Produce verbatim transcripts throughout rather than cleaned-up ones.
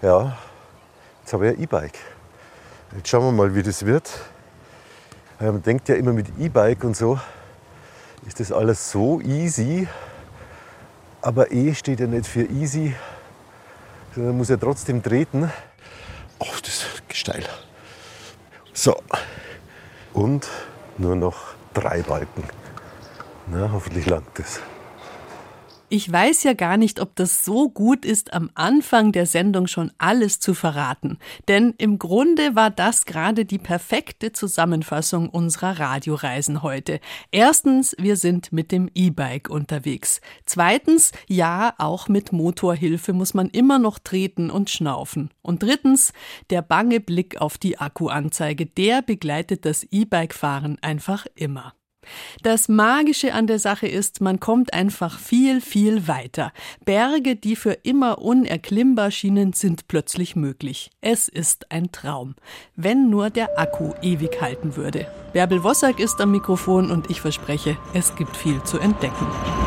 Ja, jetzt habe ich ein E-Bike. Jetzt schauen wir mal, wie das wird. Man denkt ja immer mit E-Bike und so, ist das alles so easy. Aber E steht ja nicht für easy, sondern muss ja trotzdem treten. Oh, das ist steil. So, und nur noch drei Balken. Na, hoffentlich langt das. Ich weiß ja gar nicht, ob das so gut ist, am Anfang der Sendung schon alles zu verraten. Denn im Grunde war das gerade die perfekte Zusammenfassung unserer Radioreisen heute. Erstens, wir sind mit dem E-Bike unterwegs. Zweitens, ja, auch mit Motorhilfe muss man immer noch treten und schnaufen. Und drittens, der bange Blick auf die Akkuanzeige, der begleitet das E-Bike-Fahren einfach immer. Das Magische an der Sache ist, man kommt einfach viel, viel weiter. Berge, die für immer unerklimmbar schienen, sind plötzlich möglich. Es ist ein Traum. Wenn nur der Akku ewig halten würde. Bärbel Wossack ist am Mikrofon und ich verspreche, es gibt viel zu entdecken.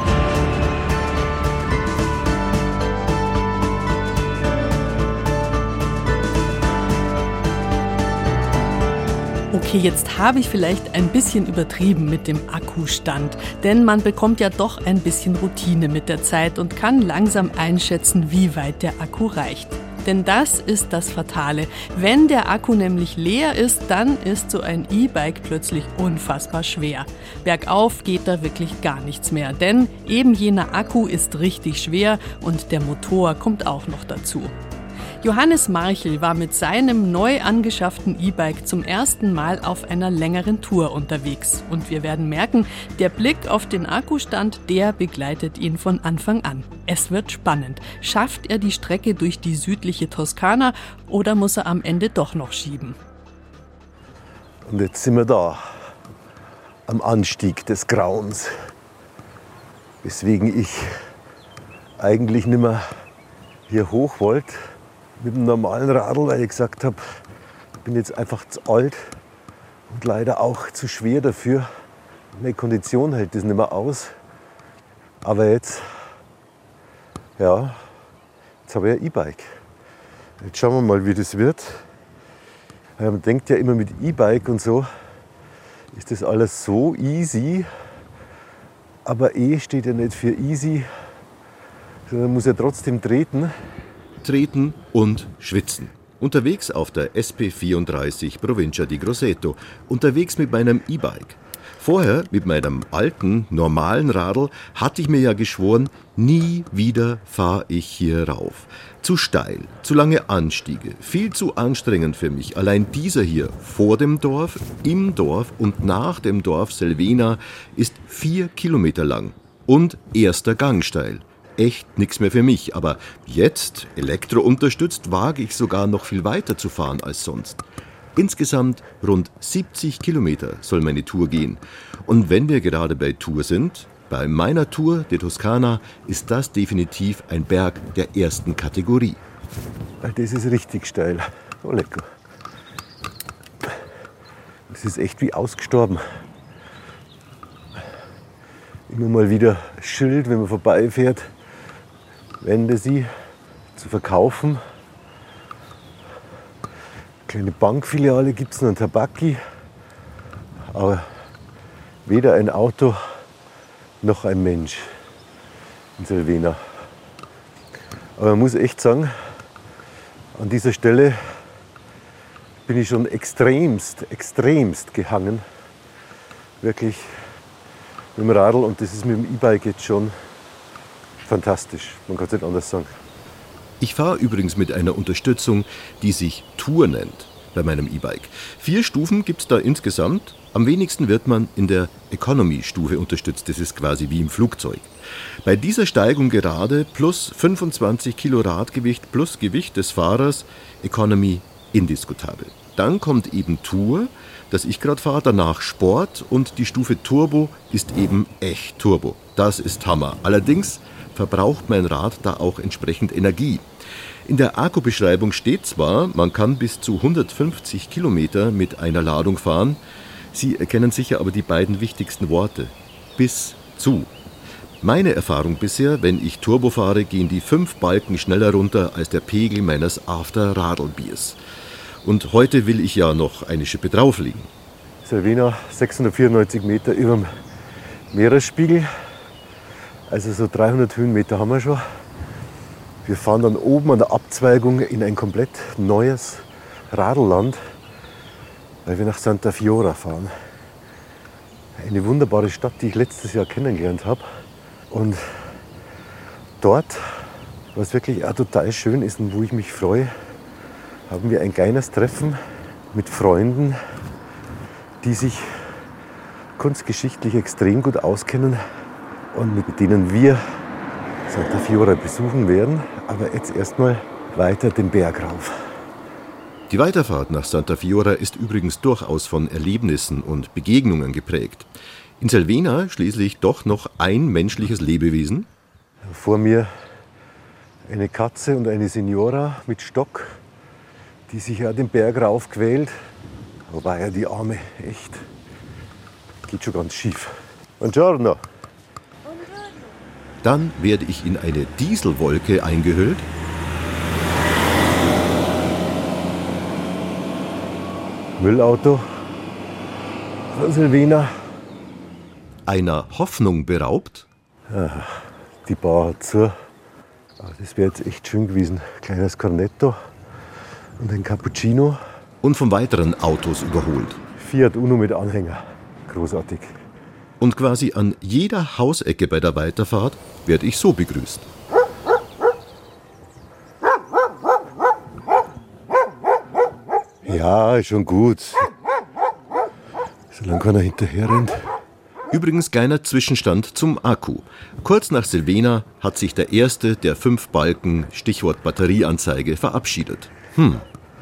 Okay, jetzt habe ich vielleicht ein bisschen übertrieben mit dem Akkustand, denn man bekommt ja doch ein bisschen Routine mit der Zeit und kann langsam einschätzen, wie weit der Akku reicht. Denn das ist das Fatale. Wenn der Akku nämlich leer ist, dann ist so ein E-Bike plötzlich unfassbar schwer. Bergauf geht da wirklich gar nichts mehr, denn eben jener Akku ist richtig schwer und der Motor kommt auch noch dazu. Johannes Marchel war mit seinem neu angeschafften E-Bike zum ersten Mal auf einer längeren Tour unterwegs. Und wir werden merken, der Blick auf den Akkustand, der begleitet ihn von Anfang an. Es wird spannend. Schafft er die Strecke durch die südliche Toskana oder muss er am Ende doch noch schieben? Und jetzt sind wir da, am Anstieg des Grauens. Weswegen ich eigentlich nicht mehr hier hoch wollte. Mit dem normalen Radl, weil ich gesagt habe, ich bin jetzt einfach zu alt und leider auch zu schwer dafür. Meine Kondition hält das nicht mehr aus. Aber jetzt, ja, jetzt habe ich ein E-Bike. Jetzt schauen wir mal, wie das wird. Man denkt ja immer mit E-Bike und so, ist das alles so easy. Aber E steht ja nicht für easy, sondern muss ja trotzdem treten. Treten und schwitzen. Unterwegs auf der S P vierunddreißig Provincia di Grosseto. Unterwegs mit meinem E-Bike. Vorher mit meinem alten, normalen Radl hatte ich mir ja geschworen, nie wieder fahre ich hier rauf. Zu steil, zu lange Anstiege, viel zu anstrengend für mich. Allein dieser hier vor dem Dorf, im Dorf und nach dem Dorf Selvena ist vier Kilometer lang und erster Gang steil. Echt nichts mehr für mich, aber jetzt, elektrounterstützt, wage ich sogar noch viel weiter zu fahren als sonst. Insgesamt rund siebzig Kilometer soll meine Tour gehen. Und wenn wir gerade bei Tour sind, bei meiner Tour de Toskana, ist das definitiv ein Berg der ersten Kategorie. Das ist richtig steil. Oh, lecker. Das ist echt wie ausgestorben. Immer mal wieder Schild, wenn man vorbeifährt. Wende sie zu verkaufen. Kleine Bankfiliale gibt es noch, ein Tabaki. Aber weder ein Auto noch ein Mensch in Selvena. Aber man muss echt sagen, an dieser Stelle bin ich schon extremst, extremst gehangen. Wirklich mit dem Radl, und das ist mit dem E-Bike jetzt schon fantastisch, man kann es nicht anders sagen. Ich fahre übrigens mit einer Unterstützung, die sich Tour nennt, bei meinem E-Bike. Vier Stufen gibt es da insgesamt. Am wenigsten wird man in der Economy-Stufe unterstützt. Das ist quasi wie im Flugzeug. Bei dieser Steigung gerade plus fünfundzwanzig Kilo Radgewicht plus Gewicht des Fahrers, Economy indiskutabel. Dann kommt eben Tour, das ich gerade fahre, danach Sport und die Stufe Turbo ist eben echt Turbo. Das ist Hammer. Allerdings verbraucht mein Rad da auch entsprechend Energie. In der Akkubeschreibung steht zwar, man kann bis zu hundertfünfzig Kilometer mit einer Ladung fahren. Sie erkennen sicher aber die beiden wichtigsten Worte. Bis zu. Meine Erfahrung bisher, wenn ich Turbo fahre, gehen die fünf Balken schneller runter als der Pegel meines After-Radlbiers. Und heute will ich ja noch eine Schippe drauflegen. Cervena, sechshundertvierundneunzig Meter über dem Meeresspiegel. Also so dreihundert Höhenmeter haben wir schon. Wir fahren dann oben an der Abzweigung in ein komplett neues Radlland, weil wir nach Santa Fiora fahren. Eine wunderbare Stadt, die ich letztes Jahr kennengelernt habe. Und dort, was wirklich auch total schön ist und wo ich mich freue, haben wir ein kleines Treffen mit Freunden, die sich kunstgeschichtlich extrem gut auskennen und mit denen wir Santa Fiora besuchen werden. Aber jetzt erstmal weiter den Berg rauf. Die Weiterfahrt nach Santa Fiora ist übrigens durchaus von Erlebnissen und Begegnungen geprägt. In Cervena schließlich doch noch ein menschliches Lebewesen. Vor mir eine Katze und eine Signora mit Stock, die sich ja den Berg rauf quält. Wobei ja die Arme echt, geht schon ganz schief. Buongiorno. Dann werde ich in eine Dieselwolke eingehüllt. Müllauto von Cervena. Einer Hoffnung beraubt. Ja, die Bar hat zu. Das wäre jetzt echt schön gewesen. Kleines Cornetto und ein Cappuccino. Und von weiteren Autos überholt. Fiat Uno mit Anhänger. Großartig. Und quasi an jeder Hausecke bei der Weiterfahrt werde ich so begrüßt. Ja, ist schon gut. Solange keiner hinterher rennt. Übrigens kleiner Zwischenstand zum Akku. Kurz nach Cervena hat sich der erste der fünf Balken, Stichwort Batterieanzeige, verabschiedet. Hm.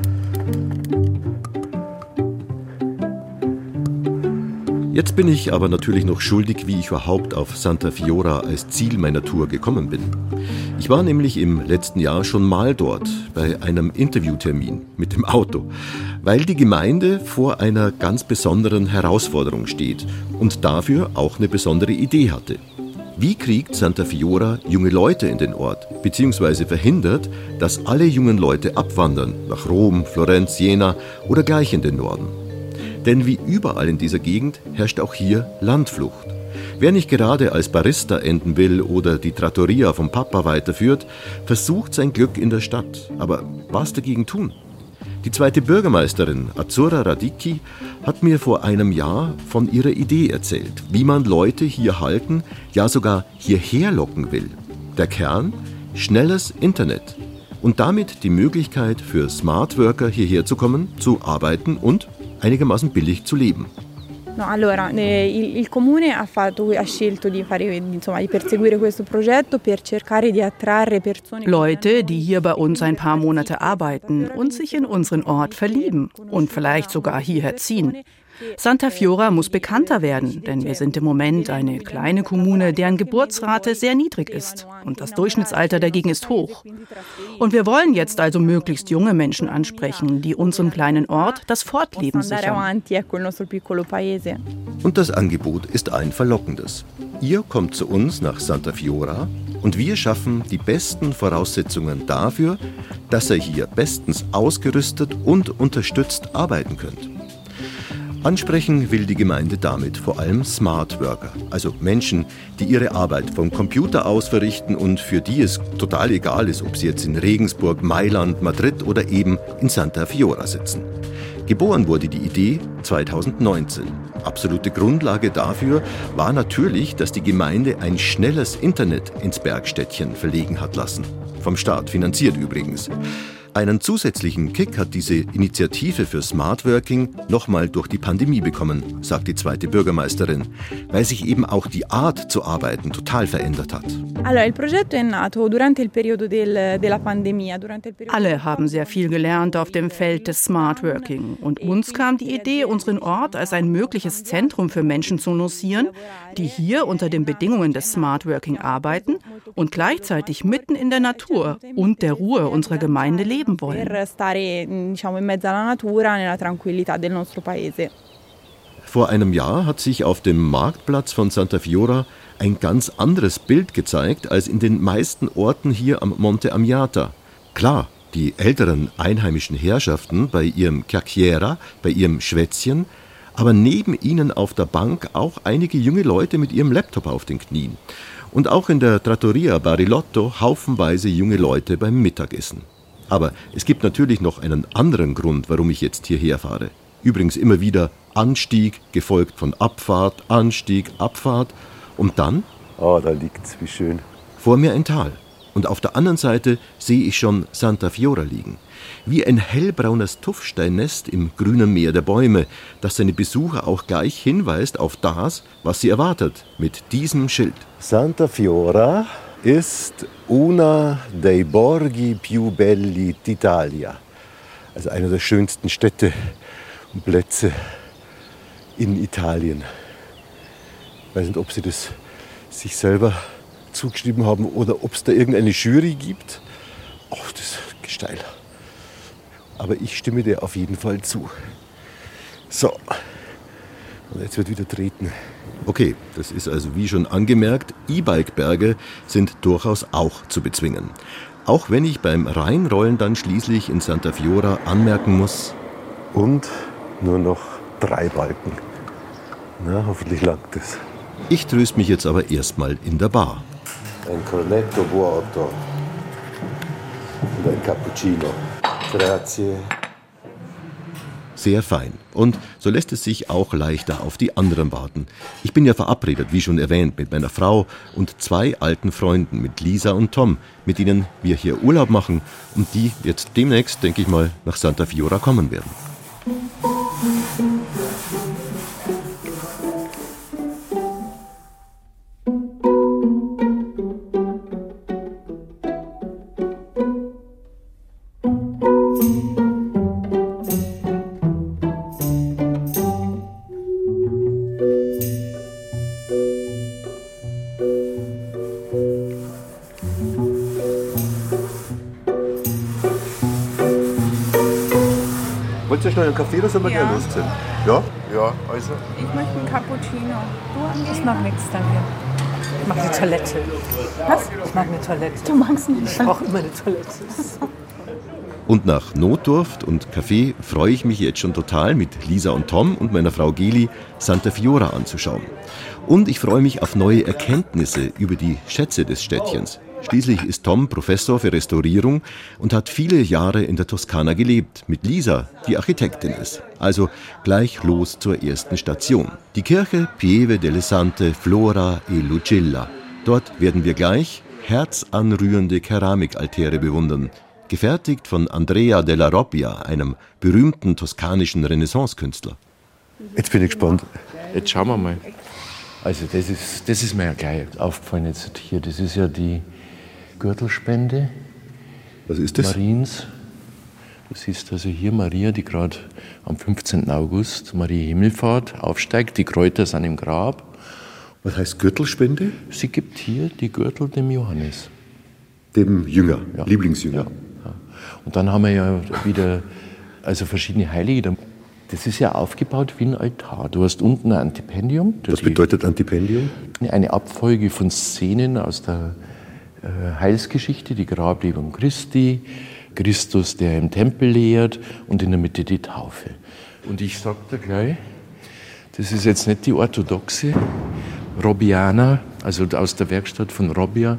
Jetzt bin ich aber natürlich noch schuldig, wie ich überhaupt auf Santa Fiora als Ziel meiner Tour gekommen bin. Ich war nämlich im letzten Jahr schon mal dort, bei einem Interviewtermin mit dem Auto, weil die Gemeinde vor einer ganz besonderen Herausforderung steht und dafür auch eine besondere Idee hatte. Wie kriegt Santa Fiora junge Leute in den Ort, beziehungsweise verhindert, dass alle jungen Leute abwandern nach Rom, Florenz, Jena oder gleich in den Norden? Denn wie überall in dieser Gegend herrscht auch hier Landflucht. Wer nicht gerade als Barista enden will oder die Trattoria vom Papa weiterführt, versucht sein Glück in der Stadt. Aber was dagegen tun? Die zweite Bürgermeisterin, Azzurra Radicchi, hat mir vor einem Jahr von ihrer Idee erzählt, wie man Leute hier halten, ja sogar hierher locken will. Der Kern? Schnelles Internet. Und damit die Möglichkeit für Smart Worker hierher zu kommen, zu arbeiten und einigermaßen billig zu leben. No, allora, il, il comune ha, fatto, ha scelto di, fare, insomma, di perseguire questo progetto per cercare di attrarre persone. Leute, die hier bei uns ein paar Monate arbeiten und sich in unseren Ort verlieben und vielleicht sogar hierher ziehen. Santa Fiora muss bekannter werden, denn wir sind im Moment eine kleine Kommune, deren Geburtsrate sehr niedrig ist und das Durchschnittsalter dagegen ist hoch. Und wir wollen jetzt also möglichst junge Menschen ansprechen, die unserem kleinen Ort das Fortleben sichern. Und das Angebot ist ein verlockendes. Ihr kommt zu uns nach Santa Fiora und wir schaffen die besten Voraussetzungen dafür, dass ihr hier bestens ausgerüstet und unterstützt arbeiten könnt. Ansprechen will die Gemeinde damit vor allem Smart Worker, also Menschen, die ihre Arbeit vom Computer aus verrichten und für die es total egal ist, ob sie jetzt in Regensburg, Mailand, Madrid oder eben in Santa Fiora sitzen. Geboren wurde die Idee zweitausendneunzehn. Absolute Grundlage dafür war natürlich, dass die Gemeinde ein schnelles Internet ins Bergstädtchen verlegen hat lassen. Vom Staat finanziert übrigens. Einen zusätzlichen Kick hat diese Initiative für Smart Working nochmal durch die Pandemie bekommen, sagt die zweite Bürgermeisterin, weil sich eben auch die Art zu arbeiten total verändert hat. Alle haben sehr viel gelernt auf dem Feld des Smart Working und uns kam die Idee, unseren Ort als ein mögliches Zentrum für Menschen zu lancieren, die hier unter den Bedingungen des Smart Working arbeiten und gleichzeitig mitten in der Natur und der Ruhe unserer Gemeinde leben wollen. Vor einem Jahr hat sich auf dem Marktplatz von Santa Fiora ein ganz anderes Bild gezeigt als in den meisten Orten hier am Monte Amiata. Klar, die älteren einheimischen Herrschaften bei ihrem Chiacchiera, bei ihrem Schwätzchen, aber neben ihnen auf der Bank auch einige junge Leute mit ihrem Laptop auf den Knien. Und auch in der Trattoria Barilotto haufenweise junge Leute beim Mittagessen. Aber es gibt natürlich noch einen anderen Grund, warum ich jetzt hierher fahre. Übrigens immer wieder Anstieg, gefolgt von Abfahrt, Anstieg, Abfahrt und dann... Oh, da liegt's, wie schön. Vor mir ein Tal. Und auf der anderen Seite sehe ich schon Santa Fiora liegen. Wie ein hellbraunes Tuffsteinnest im grünen Meer der Bäume, das seine Besucher auch gleich hinweist auf das, was sie erwartet, mit diesem Schild. Santa Fiora ist una dei borghi più belli d'Italia. Also einer der schönsten Städte und Plätze in Italien. Ich weiß nicht, ob sie das sich selber zugeschrieben haben oder ob es da irgendeine Jury gibt. Ach, das ist Gesteil. Aber ich stimme dir auf jeden Fall zu. So, und jetzt wird wieder treten. Okay, das ist also wie schon angemerkt, E-Bike-Berge sind durchaus auch zu bezwingen. Auch wenn ich beim Reinrollen dann schließlich in Santa Fiora anmerken muss. Und nur noch drei Balken. Na, hoffentlich langt es. Ich tröst mich jetzt aber erstmal in der Bar. Ein Cornetto vuoto und ein Cappuccino. Grazie. Sehr fein. Und so lässt es sich auch leichter auf die anderen warten. Ich bin ja verabredet, wie schon erwähnt, mit meiner Frau und zwei alten Freunden, mit Lisa und Tom, mit denen wir hier Urlaub machen und die jetzt demnächst, denke ich mal, nach Santa Fiora kommen werden. Wollt ihr schnell einen Kaffee oder sollen wir Ja. gleich losziehen? Ja? Ja, also. Ich möchte einen Cappuccino. Du, Ich mag nichts, danke. Ich mag eine Toilette. Was? Ich mag eine Toilette. Du magst nicht. Ich brauche immer eine Toilette. Und nach Notdurft und Kaffee freue ich mich jetzt schon total, mit Lisa und Tom und meiner Frau Geli Santa Fiora anzuschauen. Und ich freue mich auf neue Erkenntnisse über die Schätze des Städtchens. Schließlich ist Tom Professor für Restaurierung und hat viele Jahre in der Toskana gelebt, mit Lisa, die Architektin ist. Also gleich los zur ersten Station. Die Kirche Pieve delle Sante Flora e Lucilla. Dort werden wir gleich herzanrührende Keramikaltäre bewundern, gefertigt von Andrea della Robbia, einem berühmten toskanischen Renaissance-Künstler. Jetzt bin ich gespannt. Jetzt schauen wir mal. Also das ist, das ist mir ja gleich aufgefallen jetzt hier. Das ist ja die Gürtelspende Was ist das? Mariens. Du siehst also hier Maria, die gerade am fünfzehnten August, Maria Himmelfahrt, aufsteigt. Die Kräuter sind im Grab. Was heißt Gürtelspende? Sie gibt hier die Gürtel dem Johannes. Dem Jünger, Ja. Lieblingsjünger. Ja, ja. Und dann haben wir ja wieder also verschiedene Heilige. Das ist ja aufgebaut wie ein Altar. Du hast unten ein Antipendium. Was bedeutet Antipendium? Eine Abfolge von Szenen aus der äh, Heilsgeschichte, die Grablebung Christi, Christus, der im Tempel lehrt und in der Mitte die Taufe. Und ich sage dir gleich, das ist jetzt nicht die orthodoxe Robbianer, also aus der Werkstatt von Robbia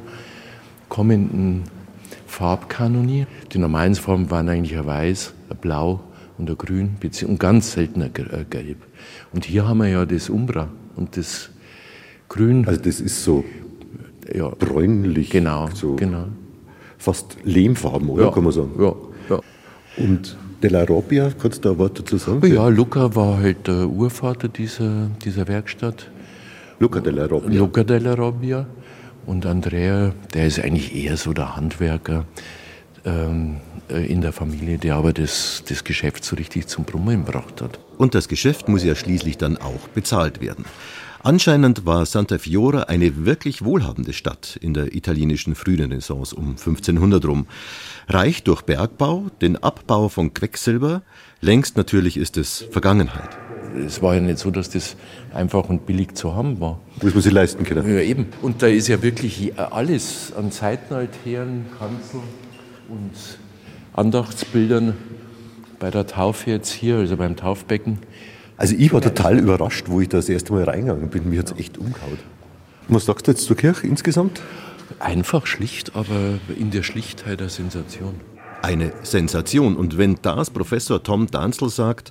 kommenden Farbkanonie. Die normalen Farben waren eigentlich ein Weiß, ein Blau und ein Grün und ganz selten ein Gelb. Und hier haben wir ja das Umbra und das Grün. Also das ist so Ja, bräunlich, genau, so genau. fast Lehmfarben, oder Ja, kann man sagen? Ja, ja. Und Della Robbia, kannst du da ein Wort dazu sagen? Ja, Luca war halt der Urvater dieser, dieser Werkstatt. Luca Della Robbia. Luca della Robbia. Und Andrea, der ist eigentlich eher so der Handwerker ähm, in der Familie, der aber das, das Geschäft so richtig zum Brummen gebracht hat. Und das Geschäft muss ja schließlich dann auch bezahlt werden. Anscheinend war Santa Fiora eine wirklich wohlhabende Stadt in der italienischen Frührenaissance um fünfzehnhundert rum. Reich durch Bergbau, den Abbau von Quecksilber, längst natürlich ist es Vergangenheit. es war ja nicht so, dass das einfach und billig zu haben war. Muss man sich leisten können. Ja, eben. Und da ist ja wirklich alles an Seitenaltären, Kanzeln und Andachtsbildern bei der Taufe jetzt hier, also beim Taufbecken. Also ich war total überrascht, wo ich da das erste Mal reingegangen bin. Mir hat es echt umgehauen. Was sagst du jetzt zur Kirche insgesamt? Einfach schlicht, aber in der Schlichtheit eine Sensation. Eine Sensation. Und wenn das Professor Tom Danzl sagt,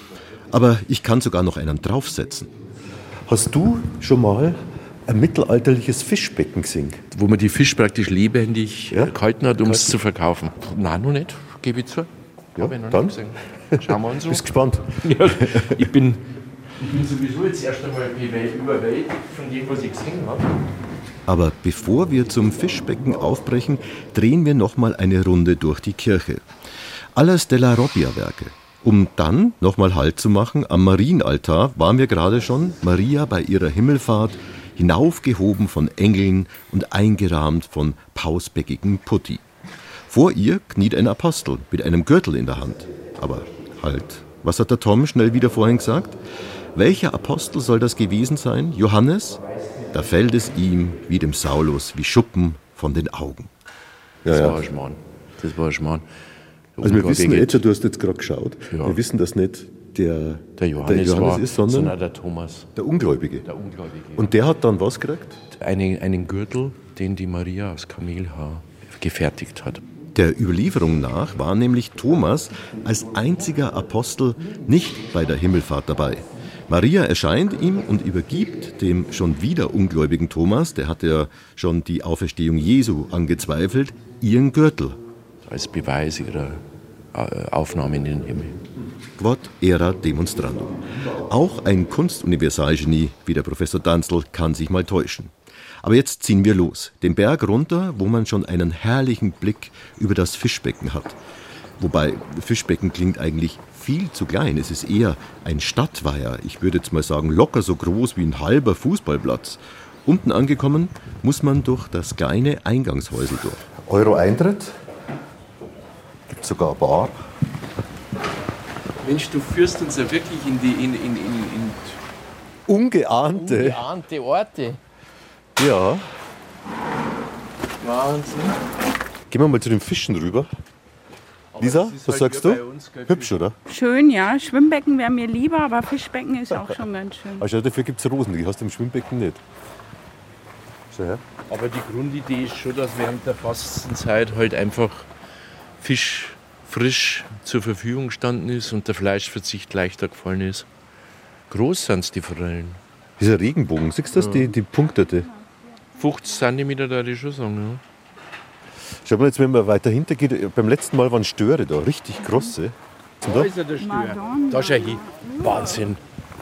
aber ich kann sogar noch einen draufsetzen. Hast du schon mal ein mittelalterliches Fischbecken gesehen? Wo man die Fisch praktisch lebendig Ja? gehalten hat, um es zu verkaufen. Nein, noch nicht, gebe ich zu. Ja, Hab ich noch dann? nicht gesehen. Schauen wir uns um. Bist gespannt? Ja, ich, bin, ich bin sowieso jetzt erst einmal überwältigt von dem, was ich gesehen habe. Aber bevor wir zum Fischbecken aufbrechen, drehen wir nochmal eine Runde durch die Kirche. Alles della Robbia-Werke. Um dann nochmal Halt zu machen, am Marienaltar waren wir gerade schon, Maria bei ihrer Himmelfahrt, hinaufgehoben von Engeln und eingerahmt von pausbäckigen Putti. Vor ihr kniet ein Apostel mit einem Gürtel in der Hand. Aber halt, was hat der Tom schnell wieder vorhin gesagt? Welcher Apostel soll das gewesen sein? Johannes? Da fällt es ihm, wie dem Saulus, wie Schuppen von den Augen. Das Ja, war ja. ein Schmarrn. Das war ein Schmarrn. Der Also wir wissen Ungläubige- jetzt schon, du hast jetzt gerade geschaut, Ja. wir wissen, dass nicht der, der Johannes, der Johannes war, ist, sondern, sondern der Thomas, der Ungläubige. der Ungläubige. Und der hat dann was gekriegt? Einen, einen Gürtel, den die Maria aus Kamelhaar gefertigt hat. Der Überlieferung nach war nämlich Thomas als einziger Apostel nicht bei der Himmelfahrt dabei. Maria erscheint ihm und übergibt dem schon wieder ungläubigen Thomas, der hatte ja schon die Auferstehung Jesu angezweifelt, ihren Gürtel. Als Beweis ihrer äh, Aufnahme in den Himmel. Quod era demonstrandum. Auch ein Kunstuniversalgenie wie der Professor Danzl kann sich mal täuschen. Aber jetzt ziehen wir los, den Berg runter, wo man schon einen herrlichen Blick über das Fischbecken hat. Wobei, Fischbecken klingt eigentlich viel zu klein. Es ist eher ein Stadtweiher. Ich würde jetzt mal sagen, locker so groß wie ein halber Fußballplatz. Unten angekommen, muss man durch das kleine Eingangshäusel durch. Euro Eintritt, gibt sogar eine Bar. Mensch, du führst uns ja wirklich in die in, in, in, in Ungeahnte. ungeahnte Orte. Ja. Wahnsinn. Gehen wir mal zu den Fischen rüber. Lisa, was sagst du? Hübsch, oder? Schön, ja. Schwimmbecken wäre mir lieber, aber Fischbecken ist auch schon ganz schön. Also dafür gibt es Rosen, die hast du im Schwimmbecken nicht. Schau her. Aber die Grundidee ist schon, dass während der Fastenzeit halt einfach Fisch frisch zur Verfügung gestanden ist und der Fleischverzicht leichter gefallen ist. Groß sind die Forellen. Dieser Regenbogen, siehst du das? Die, die punktete. fünfzig Zentimeter da ich schon sagen. Schau mal jetzt, wenn man weiter hinter geht, beim letzten Mal waren Störe da, richtig große. Ja. Da ist er der Stör. Da schau hin. Wahnsinn.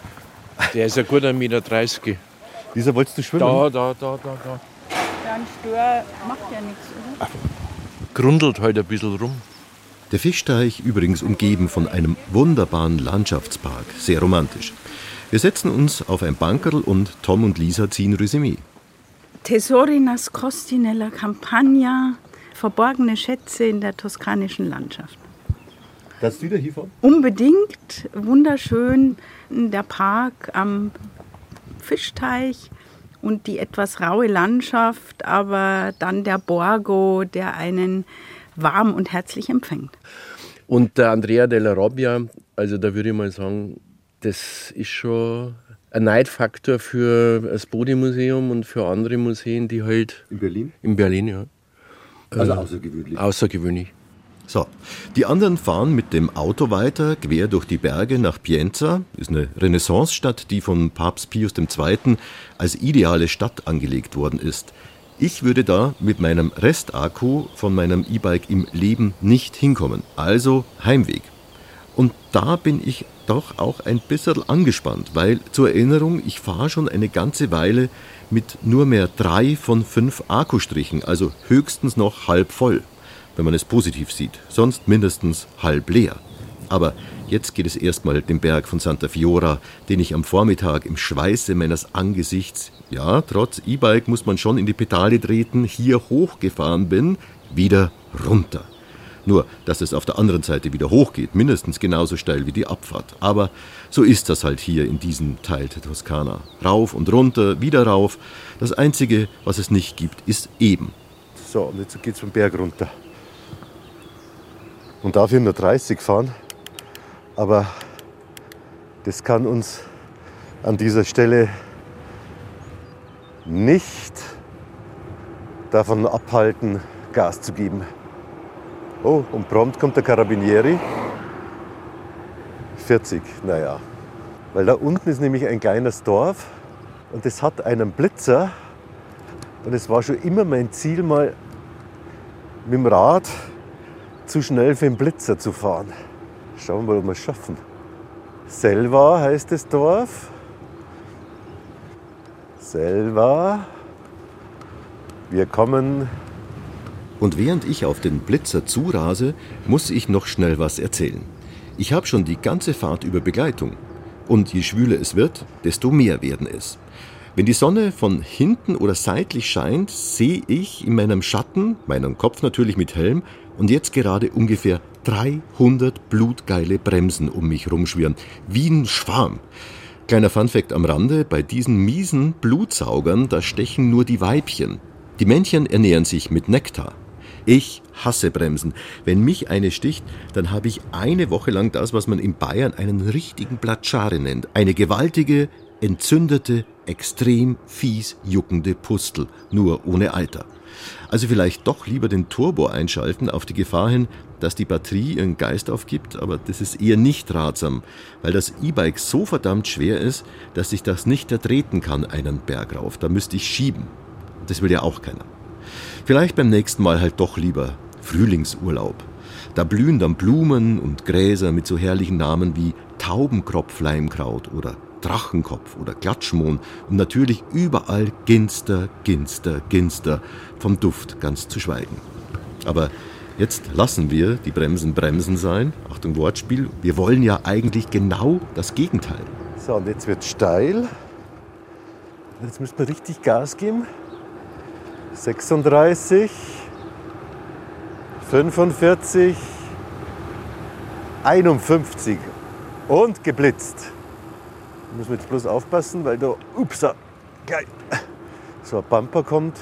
Der ist ja gut ein Meter dreißig. Lisa, wolltest du schwimmen? Da, da, da, da, da. Ja, ein Stör macht ja nichts, oder? Grundelt halt ein bisschen rum. Der Fischteich übrigens umgeben von einem wunderbaren Landschaftspark, sehr romantisch. Wir setzen uns auf ein Bankerl und Tom und Lisa ziehen Resümee. Tesori nascosti nella campagna, verborgene Schätze in der toskanischen Landschaft. Kannst du wieder hinfahren? Unbedingt, wunderschön, der Park am Fischteich und die etwas raue Landschaft, aber dann der Borgo, der einen warm und herzlich empfängt. Und der Andrea della Robbia, also da würde ich mal sagen, das ist schon ein Neidfaktor für das Bode-Museum und für andere Museen, die halt In Berlin? in Berlin, ja, Also außergewöhnlich. außergewöhnlich. So, die anderen fahren mit dem Auto weiter, quer durch die Berge nach Pienza. Ist eine Renaissancestadt, die von Papst Pius der Zweite als ideale Stadt angelegt worden ist. Ich würde da mit meinem Restakku von meinem E-Bike im Leben nicht hinkommen. Also Heimweg. Und da bin ich doch auch ein bisschen angespannt, weil zur Erinnerung, ich fahre schon eine ganze Weile mit nur mehr drei von fünf Akkustrichen, also höchstens noch halb voll, wenn man es positiv sieht, sonst mindestens halb leer. Aber jetzt geht es erstmal den Berg von Santa Fiora, den ich am Vormittag im Schweiße meines Angesichts, ja, trotz E-Bike muss man schon in die Pedale treten, hier hochgefahren bin, wieder runter. Nur, dass es auf der anderen Seite wieder hochgeht, mindestens genauso steil wie die Abfahrt. Aber so ist das halt hier in diesem Teil der Toskana. Rauf und runter, wieder rauf. Das Einzige, was es nicht gibt, ist eben. So, und jetzt geht's vom Berg runter. Und darf hier nur dreißig fahren, aber das kann uns an dieser Stelle nicht davon abhalten, Gas zu geben. Oh, und prompt kommt der Carabinieri. vierzig, naja. Weil da unten ist nämlich ein kleines Dorf und das hat einen Blitzer. Und es war schon immer mein Ziel, mal mit dem Rad zu schnell für den Blitzer zu fahren. Schauen wir mal, ob wir es schaffen. Selva heißt das Dorf. Selva. Wir kommen. Und während ich auf den Blitzer zurase, muss ich noch schnell was erzählen. Ich habe schon die ganze Fahrt über Begleitung. Und je schwüler es wird, desto mehr werden es. Wenn die Sonne von hinten oder seitlich scheint, sehe ich in meinem Schatten, meinen Kopf natürlich mit Helm, und jetzt gerade ungefähr dreihundert blutgeile Bremsen um mich rumschwirren, wie ein Schwarm. Kleiner Funfact am Rande, bei diesen miesen Blutsaugern, da stechen nur die Weibchen. Die Männchen ernähren sich mit Nektar. Ich hasse Bremsen. Wenn mich eine sticht, dann habe ich eine Woche lang das, was man in Bayern einen richtigen Platschare nennt. Eine gewaltige, entzündete, extrem fies juckende Pustel, nur ohne Alter. Also vielleicht doch lieber den Turbo einschalten, auf die Gefahr hin, dass die Batterie ihren Geist aufgibt, aber das ist eher nicht ratsam, weil das E-Bike so verdammt schwer ist, dass ich das nicht ertreten kann, einen Berg rauf. Da müsste ich schieben. Das will ja auch keiner. Vielleicht beim nächsten Mal halt doch lieber Frühlingsurlaub. Da blühen dann Blumen und Gräser mit so herrlichen Namen wie Taubenkropfleimkraut oder Drachenkopf oder Klatschmohn und natürlich überall Ginster, Ginster, Ginster, vom Duft ganz zu schweigen. Aber jetzt lassen wir die Bremsen Bremsen sein. Achtung, Wortspiel. Wir wollen ja eigentlich genau das Gegenteil. So, und jetzt wird es steil. Jetzt müssen wir richtig Gas geben. sechsunddreißig, fünfundvierzig, einundfünfzig und geblitzt. Da müssen wir jetzt bloß aufpassen, weil da, upsa, gleich, so ein Bumper kommt.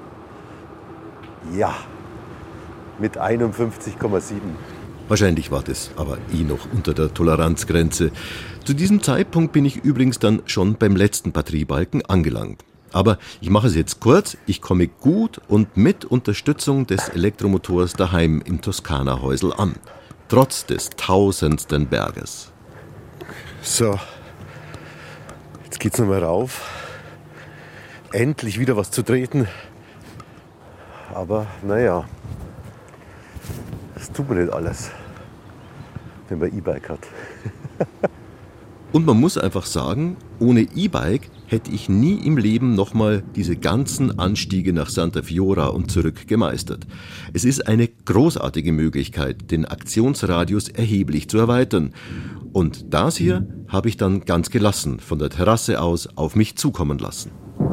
Ja, mit einundfünfzig Komma sieben. Wahrscheinlich war das aber eh noch unter der Toleranzgrenze. Zu diesem Zeitpunkt bin ich übrigens dann schon beim letzten Batteriebalken angelangt. Aber ich mache es jetzt kurz, ich komme gut und mit Unterstützung des Elektromotors daheim im Toskana-Häusl an. Trotz des tausendsten Berges. So, jetzt geht's nochmal rauf. Endlich wieder was zu treten. Aber naja, das tut man nicht alles, wenn man E-Bike hat. Und man muss einfach sagen, ohne E-Bike hätte ich nie im Leben nochmal diese ganzen Anstiege nach Santa Fiora und zurück gemeistert. Es ist eine großartige Möglichkeit, den Aktionsradius erheblich zu erweitern. Und das hier habe ich dann ganz gelassen von der Terrasse aus auf mich zukommen lassen.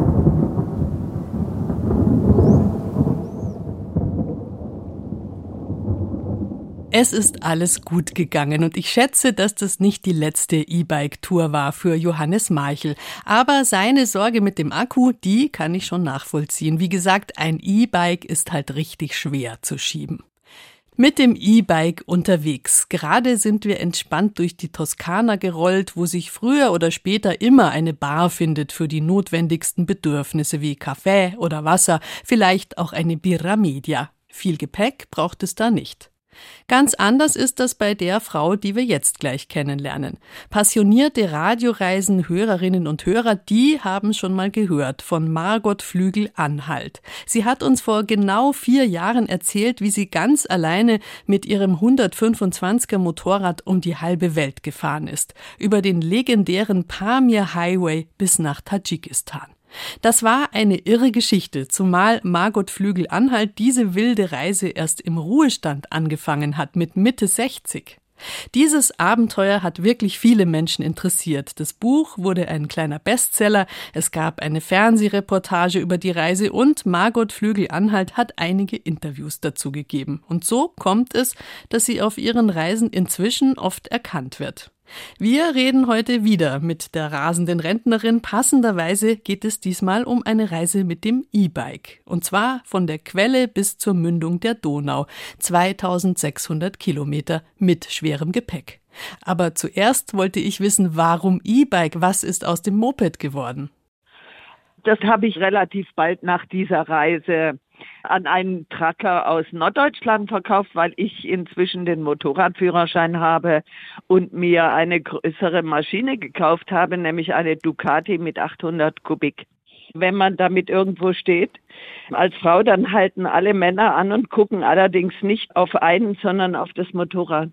Es ist alles gut gegangen und ich schätze, dass das nicht die letzte E-Bike-Tour war für Johannes Marchel. Aber seine Sorge mit dem Akku, die kann ich schon nachvollziehen. Wie gesagt, ein E-Bike ist halt richtig schwer zu schieben. Mit dem E-Bike unterwegs. Gerade sind wir entspannt durch die Toskana gerollt, wo sich früher oder später immer eine Bar findet für die notwendigsten Bedürfnisse wie Kaffee oder Wasser, vielleicht auch eine Birra Media. Viel Gepäck braucht es da nicht. Ganz anders ist das bei der Frau, die wir jetzt gleich kennenlernen. Passionierte Radioreisen-Hörerinnen und Hörer, die haben schon mal gehört von Margot Flügel-Anhalt. Sie hat uns vor genau vier Jahren erzählt, wie sie ganz alleine mit ihrem hundertfünfundzwanziger Motorrad um die halbe Welt gefahren ist, über den legendären Pamir Highway bis nach Tadschikistan. Das war eine irre Geschichte, zumal Margot Flügel-Anhalt diese wilde Reise erst im Ruhestand angefangen hat, mit Mitte sechzig. Dieses Abenteuer hat wirklich viele Menschen interessiert. Das Buch wurde ein kleiner Bestseller, es gab eine Fernsehreportage über die Reise und Margot Flügel-Anhalt hat einige Interviews dazu gegeben. Und so kommt es, dass sie auf ihren Reisen inzwischen oft erkannt wird. Wir reden heute wieder mit der rasenden Rentnerin. Passenderweise geht es diesmal um eine Reise mit dem E-Bike. Und zwar von der Quelle bis zur Mündung der Donau. zweitausendsechshundert Kilometer mit schwerem Gepäck. Aber zuerst wollte ich wissen, warum E-Bike? Was ist aus dem Moped geworden? Das habe ich relativ bald nach dieser Reise an einen Trucker aus Norddeutschland verkauft, weil ich inzwischen den Motorradführerschein habe und mir eine größere Maschine gekauft habe, nämlich eine Ducati mit achthundert Kubik. Wenn man damit irgendwo steht, als Frau, dann halten alle Männer an und gucken allerdings nicht auf einen, sondern auf das Motorrad.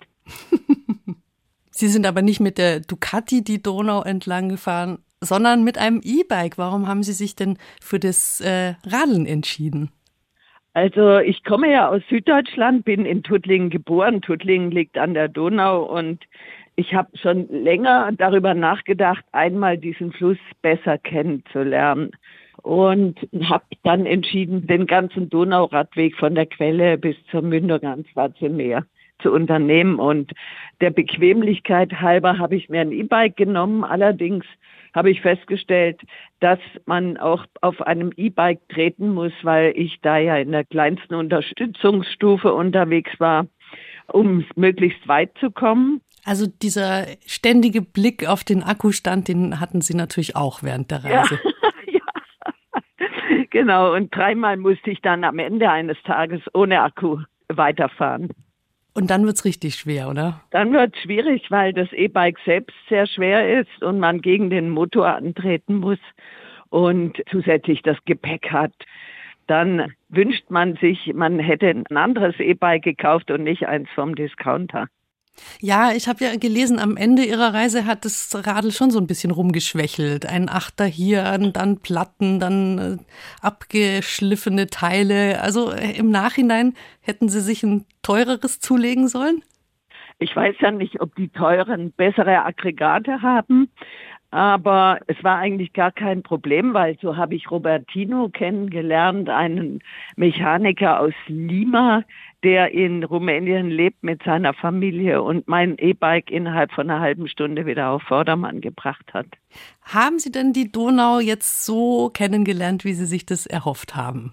Sie sind aber nicht mit der Ducati die Donau entlang gefahren, sondern mit einem E-Bike. Warum haben Sie sich denn für das äh, Radeln entschieden? Also ich komme ja aus Süddeutschland, bin in Tuttlingen geboren. Tuttlingen liegt an der Donau und ich habe schon länger darüber nachgedacht, einmal diesen Fluss besser kennenzulernen. Und habe dann entschieden, den ganzen Donauradweg von der Quelle bis zur Mündung ans Schwarze Meer zu unternehmen. Und der Bequemlichkeit halber habe ich mir ein E-Bike genommen. Allerdings habe ich festgestellt, dass man auch auf einem E-Bike treten muss, weil ich da ja in der kleinsten Unterstützungsstufe unterwegs war, um möglichst weit zu kommen. Also dieser ständige Blick auf den Akkustand, den hatten Sie natürlich auch während der Reise. Ja, ja. Genau. Und dreimal musste ich dann am Ende eines Tages ohne Akku weiterfahren. Und dann wird's richtig schwer, oder? Dann wird's schwierig, weil das E-Bike selbst sehr schwer ist und man gegen den Motor antreten muss und zusätzlich das Gepäck hat. Dann wünscht man sich, man hätte ein anderes E-Bike gekauft und nicht eins vom Discounter. Ja, ich habe ja gelesen, am Ende Ihrer Reise hat das Radl schon so ein bisschen rumgeschwächelt. Ein Achter hier, dann Platten, dann äh, abgeschliffene Teile. Also äh, im Nachhinein hätten Sie sich ein teureres zulegen sollen? Ich weiß ja nicht, ob die teuren bessere Aggregate haben, aber es war eigentlich gar kein Problem, weil so habe ich Robertino kennengelernt, einen Mechaniker aus Lima, der in Rumänien lebt mit seiner Familie und mein E-Bike innerhalb von einer halben Stunde wieder auf Vordermann gebracht hat. Haben Sie denn die Donau jetzt so kennengelernt, wie Sie sich das erhofft haben?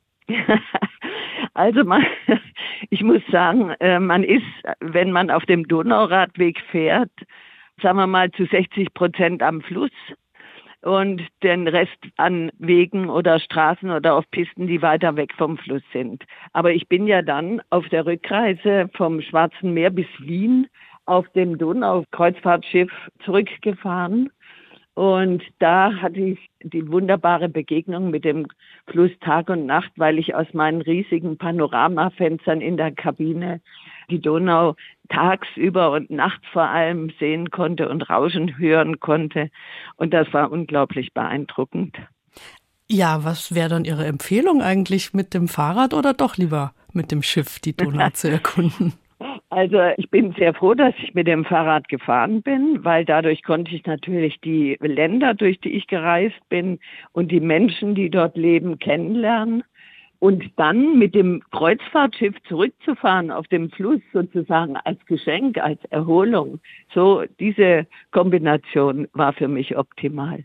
Also man, ich muss sagen, man ist, wenn man auf dem Donauradweg fährt, sagen wir mal zu sechzig Prozent am Fluss und den Rest an Wegen oder Straßen oder auf Pisten, die weiter weg vom Fluss sind. Aber ich bin ja dann auf der Rückreise vom Schwarzen Meer bis Wien auf dem Donau-Kreuzfahrtschiff zurückgefahren. Und da hatte ich die wunderbare Begegnung mit dem Fluss Tag und Nacht, weil ich aus meinen riesigen Panoramafenstern in der Kabine die Donau tagsüber und nachts vor allem sehen konnte und Rauschen hören konnte. Und das war unglaublich beeindruckend. Ja, was wäre dann Ihre Empfehlung eigentlich, mit dem Fahrrad oder doch lieber mit dem Schiff die Donau zu erkunden? Also ich bin sehr froh, dass ich mit dem Fahrrad gefahren bin, weil dadurch konnte ich natürlich die Länder, durch die ich gereist bin und die Menschen, die dort leben, kennenlernen. Und dann mit dem Kreuzfahrtschiff zurückzufahren auf dem Fluss sozusagen als Geschenk, als Erholung. So diese Kombination war für mich optimal.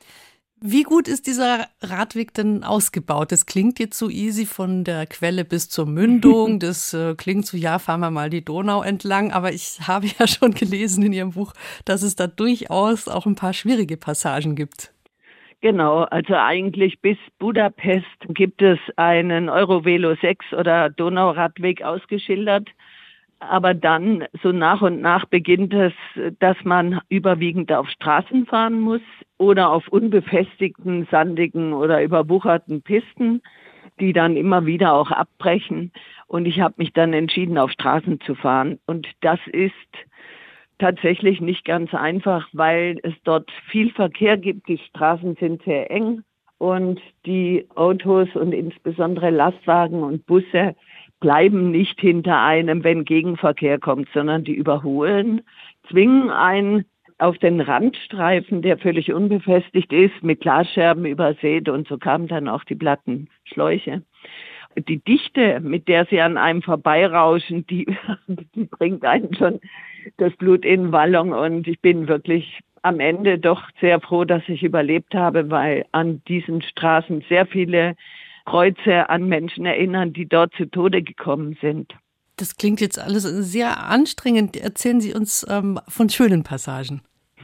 Wie gut ist dieser Radweg denn ausgebaut? Das klingt jetzt so easy von der Quelle bis zur Mündung. Das äh, klingt so, ja, fahren wir mal die Donau entlang. Aber ich habe ja schon gelesen in Ihrem Buch, dass es da durchaus auch ein paar schwierige Passagen gibt. Genau, also eigentlich bis Budapest gibt es einen Eurovelo sechs oder Donauradweg ausgeschildert. Aber dann so nach und nach beginnt es, dass man überwiegend auf Straßen fahren muss oder auf unbefestigten, sandigen oder überwucherten Pisten, die dann immer wieder auch abbrechen. Und ich habe mich dann entschieden, auf Straßen zu fahren. Und das ist tatsächlich nicht ganz einfach, weil es dort viel Verkehr gibt. Die Straßen sind sehr eng und die Autos und insbesondere Lastwagen und Busse bleiben nicht hinter einem, wenn Gegenverkehr kommt, sondern die überholen, zwingen einen auf den Randstreifen, der völlig unbefestigt ist, mit Glasscherben übersät, und so kamen dann auch die Plattenschläuche. Die Dichte, mit der sie an einem vorbeirauschen, die, die bringt einen schon das Blut in Wallung, und ich bin wirklich am Ende doch sehr froh, dass ich überlebt habe, weil an diesen Straßen sehr viele Kreuze an Menschen erinnern, die dort zu Tode gekommen sind. Das klingt jetzt alles sehr anstrengend. Erzählen Sie uns ähm, von schönen Passagen.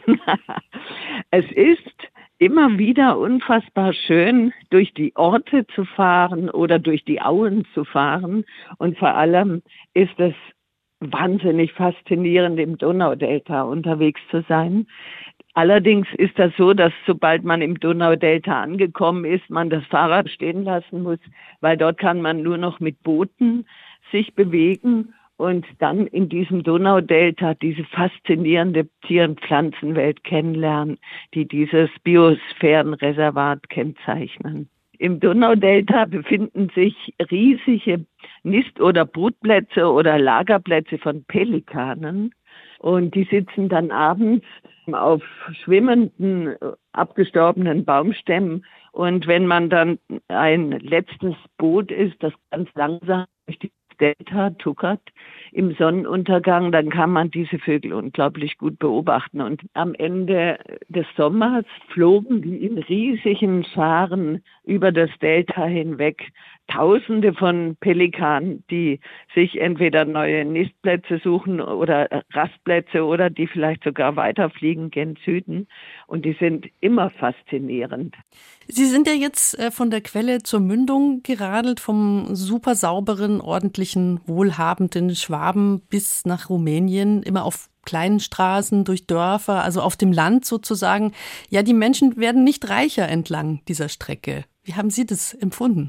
Es ist immer wieder unfassbar schön, durch die Orte zu fahren oder durch die Auen zu fahren. Und vor allem ist es wahnsinnig faszinierend, im Donaudelta unterwegs zu sein. Allerdings ist das so, dass sobald man im Donaudelta angekommen ist, man das Fahrrad stehen lassen muss, weil dort kann man nur noch mit Booten sich bewegen und dann in diesem Donaudelta diese faszinierende Tier- und Pflanzenwelt kennenlernen, die dieses Biosphärenreservat kennzeichnen. Im Donaudelta befinden sich riesige Nist- oder Brutplätze oder Lagerplätze von Pelikanen, und die sitzen dann abends auf schwimmenden, abgestorbenen Baumstämmen, und wenn man dann ein letztes Boot ist, das ganz langsam durch die Delta tuckert im Sonnenuntergang, dann kann man diese Vögel unglaublich gut beobachten. Und am Ende des Sommers flogen die in riesigen Scharen über das Delta hinweg. Tausende von Pelikanen, die sich entweder neue Nistplätze suchen oder Rastplätze oder die vielleicht sogar weiterfliegen gen Süden. Und die sind immer faszinierend. Sie sind ja jetzt von der Quelle zur Mündung geradelt, vom super sauberen, ordentlichen, wohlhabenden Schwaben bis nach Rumänien, immer auf kleinen Straßen, durch Dörfer, also auf dem Land sozusagen. Ja, die Menschen werden nicht reicher entlang dieser Strecke. Wie haben Sie das empfunden?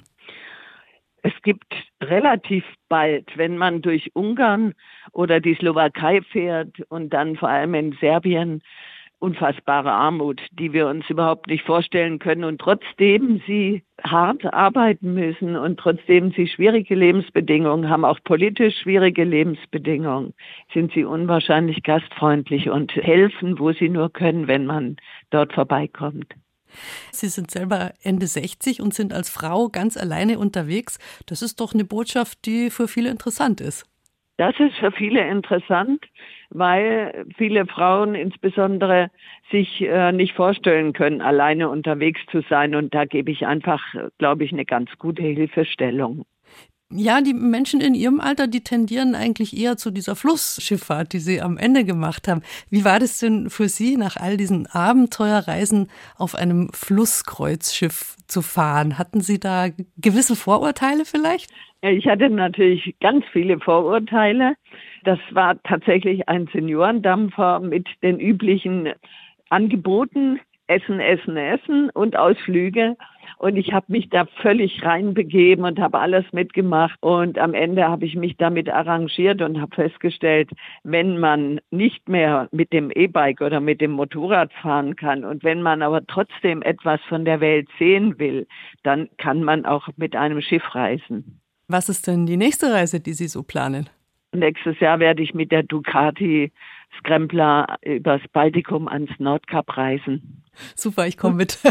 Es gibt relativ bald, wenn man durch Ungarn oder die Slowakei fährt und dann vor allem in Serbien, unfassbare Armut, die wir uns überhaupt nicht vorstellen können, und trotzdem sie hart arbeiten müssen und trotzdem sie schwierige Lebensbedingungen haben, auch politisch schwierige Lebensbedingungen, sind sie unwahrscheinlich gastfreundlich und helfen, wo sie nur können, wenn man dort vorbeikommt. Sie sind selber Ende sechzig und sind als Frau ganz alleine unterwegs. Das ist doch eine Botschaft, die für viele interessant ist. Das ist für viele interessant, weil viele Frauen insbesondere sich äh, nicht vorstellen können, alleine unterwegs zu sein. Und da gebe ich einfach, glaube ich, eine ganz gute Hilfestellung. Ja, die Menschen in Ihrem Alter, die tendieren eigentlich eher zu dieser Flussschifffahrt, die Sie am Ende gemacht haben. Wie war das denn für Sie, nach all diesen Abenteuerreisen auf einem Flusskreuzschiff zu fahren? Hatten Sie da gewisse Vorurteile vielleicht? Ich hatte natürlich ganz viele Vorurteile. Das war tatsächlich ein Seniorendampfer mit den üblichen Angeboten, Essen, Essen, Essen und Ausflüge. Und ich habe mich da völlig reinbegeben und habe alles mitgemacht. Und am Ende habe ich mich damit arrangiert und habe festgestellt, wenn man nicht mehr mit dem E-Bike oder mit dem Motorrad fahren kann und wenn man aber trotzdem etwas von der Welt sehen will, dann kann man auch mit einem Schiff reisen. Was ist denn die nächste Reise, die Sie so planen? Nächstes Jahr werde ich mit der Ducati Scrambler übers Baltikum ans Nordkap reisen. Super, ich komme mit.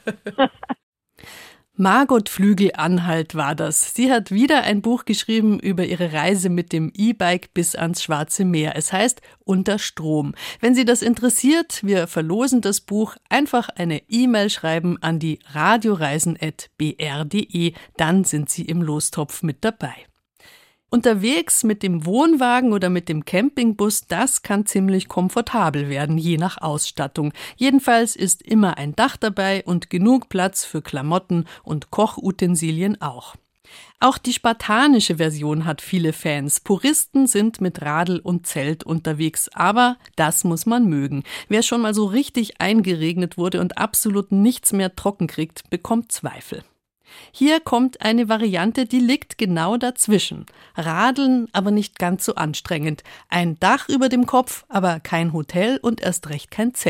Margot Flügel-Anhalt war das. Sie hat wieder ein Buch geschrieben über ihre Reise mit dem E-Bike bis ans Schwarze Meer. Es heißt Unter Strom. Wenn Sie das interessiert, wir verlosen das Buch. Einfach eine E-Mail schreiben an die radioreisen at b r punkt d e. Dann sind Sie im Lostopf mit dabei. Unterwegs mit dem Wohnwagen oder mit dem Campingbus, das kann ziemlich komfortabel werden, je nach Ausstattung. Jedenfalls ist immer ein Dach dabei und genug Platz für Klamotten und Kochutensilien auch. Auch die spartanische Version hat viele Fans. Puristen sind mit Radl und Zelt unterwegs, aber das muss man mögen. Wer schon mal so richtig eingeregnet wurde und absolut nichts mehr trocken kriegt, bekommt Zweifel. Hier kommt eine Variante, die liegt genau dazwischen. Radeln, aber nicht ganz so anstrengend. Ein Dach über dem Kopf, aber kein Hotel und erst recht kein Zelt.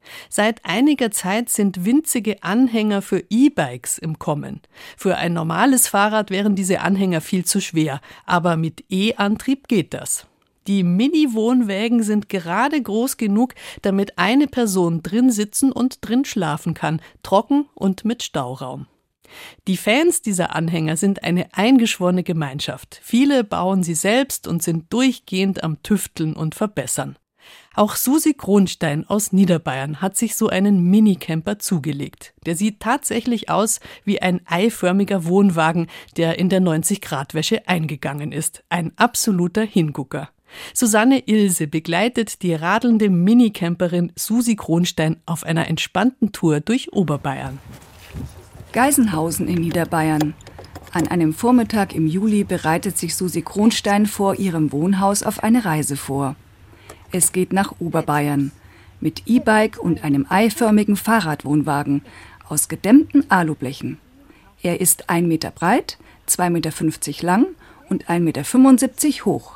Seit einiger Zeit sind winzige Anhänger für E-Bikes im Kommen. Für ein normales Fahrrad wären diese Anhänger viel zu schwer, aber mit E-Antrieb geht das. Die Mini-Wohnwägen sind gerade groß genug, damit eine Person drin sitzen und drin schlafen kann, trocken und mit Stauraum. Die Fans dieser Anhänger sind eine eingeschworene Gemeinschaft. Viele bauen sie selbst und sind durchgehend am Tüfteln und Verbessern. Auch Susi Kronstein aus Niederbayern hat sich so einen Minicamper zugelegt. Der sieht tatsächlich aus wie ein eiförmiger Wohnwagen, der in der neunzig-Grad-Wäsche eingegangen ist. Ein absoluter Hingucker. Susanne Ilse begleitet die radelnde Minicamperin Susi Kronstein auf einer entspannten Tour durch Oberbayern. Geisenhausen in Niederbayern. An einem Vormittag im Juli bereitet sich Susi Kronstein vor ihrem Wohnhaus auf eine Reise vor. Es geht nach Oberbayern mit E-Bike und einem eiförmigen Fahrradwohnwagen aus gedämmten Alublechen. Er ist ein Meter breit, zwei Meter fünfzig lang und ein Meter fünfundsiebzig hoch.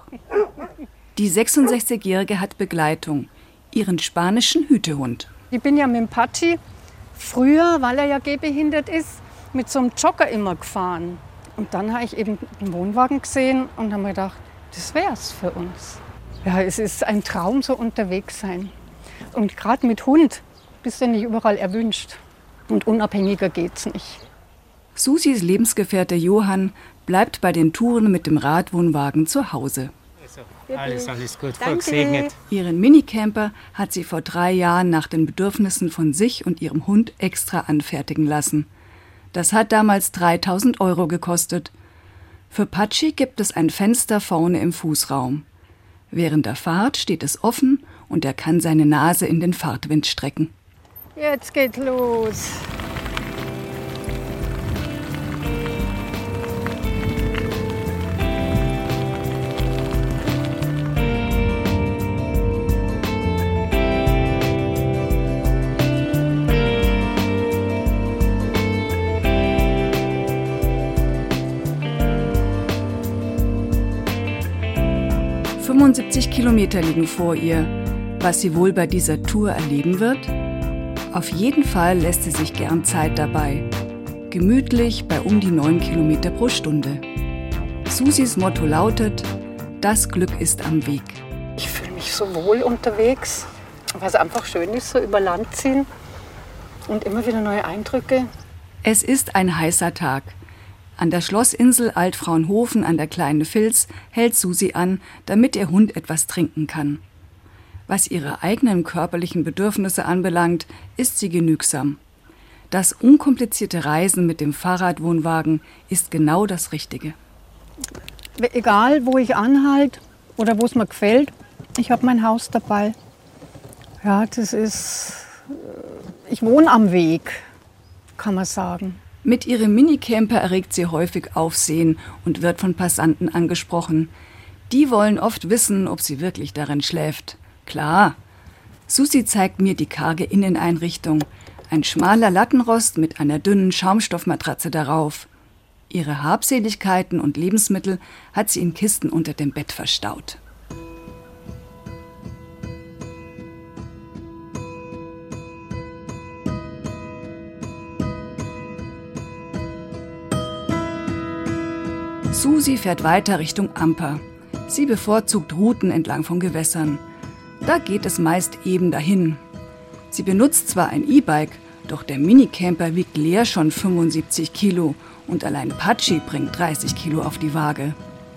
Die sechsundsechzigjährige hat Begleitung, ihren spanischen Hütehund. Ich bin ja mit dem Patschi früher, weil er ja gehbehindert ist, mit so einem Jogger immer gefahren. Und dann habe ich eben einen Wohnwagen gesehen und habe mir gedacht, das wär's für uns. Ja, es ist ein Traum, so unterwegs sein. Und gerade mit Hund bist du nicht überall erwünscht. Und unabhängiger geht's nicht. Susis Lebensgefährte Johann bleibt bei den Touren mit dem Radwohnwagen zu Hause. Also, alles, alles gut, voll gesegnet. Ihren Minicamper hat sie vor drei Jahren nach den Bedürfnissen von sich und ihrem Hund extra anfertigen lassen. Das hat damals dreitausend Euro gekostet. Für Patschi gibt es ein Fenster vorne im Fußraum. Während der Fahrt steht es offen und er kann seine Nase in den Fahrtwind strecken. Jetzt geht los. fünfundsiebzig Kilometer liegen vor ihr. Was sie wohl bei dieser Tour erleben wird? Auf jeden Fall lässt sie sich gern Zeit dabei. Gemütlich bei um die neun Kilometer pro Stunde. Susis Motto lautet: Das Glück ist am Weg. Ich fühle mich so wohl unterwegs, weil es einfach schön ist, so über Land ziehen und immer wieder neue Eindrücke. Es ist ein heißer Tag. An der Schlossinsel Altfraunhofen an der Kleinen Vils hält Susi an, damit ihr Hund etwas trinken kann. Was ihre eigenen körperlichen Bedürfnisse anbelangt, ist sie genügsam. Das unkomplizierte Reisen mit dem Fahrradwohnwagen ist genau das Richtige. Egal, wo ich anhalte oder wo es mir gefällt, ich habe mein Haus dabei. Ja, das ist, ich wohne am Weg, kann man sagen. Mit ihrem Minicamper erregt sie häufig Aufsehen und wird von Passanten angesprochen. Die wollen oft wissen, ob sie wirklich darin schläft. Klar. Susi zeigt mir die karge Inneneinrichtung. Ein schmaler Lattenrost mit einer dünnen Schaumstoffmatratze darauf. Ihre Habseligkeiten und Lebensmittel hat sie in Kisten unter dem Bett verstaut. Susi fährt weiter Richtung Amper. Sie bevorzugt Routen entlang von Gewässern. Da geht es meist eben dahin. Sie benutzt zwar ein E-Bike, doch der Minicamper wiegt leer schon fünfundsiebzig Kilo und allein Patschi bringt dreißig Kilo auf die Waage.